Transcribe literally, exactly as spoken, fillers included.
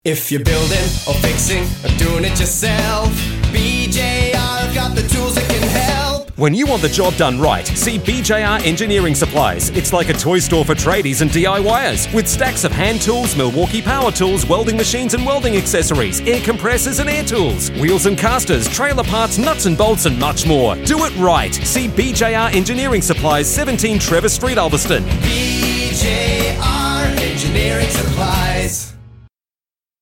If you're building or fixing or doing it yourself, B J R have got the tools that can help. When you want the job done right, see B J R Engineering Supplies. It's like a toy store for tradies and D I Y ers, with stacks of hand tools, Milwaukee power tools, welding machines and welding accessories, air compressors and air tools, wheels and casters, trailer parts, nuts and bolts and much more. Do it right. See B J R Engineering Supplies, seventeen Trevor Street, Ulverston. B J R Engineering Supplies.